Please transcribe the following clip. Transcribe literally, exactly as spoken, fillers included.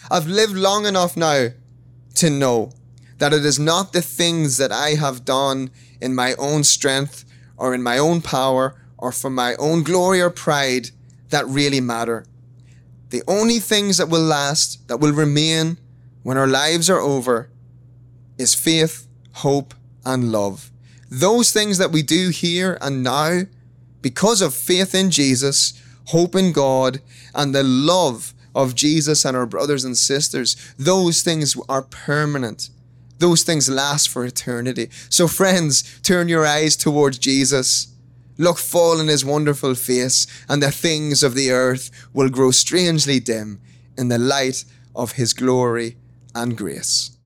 I've lived long enough now to know that it is not the things that I have done in my own strength or in my own power or for my own glory or pride that really matter. The only things that will last, that will remain when our lives are over, is faith, hope, and love. Those things that we do here and now, because of faith in Jesus, hope in God, and the love of Jesus and our brothers and sisters, those things are permanent. Those things last for eternity. So friends, turn your eyes towards Jesus. Look full in his wonderful face, and the things of the earth will grow strangely dim in the light of his glory and grace.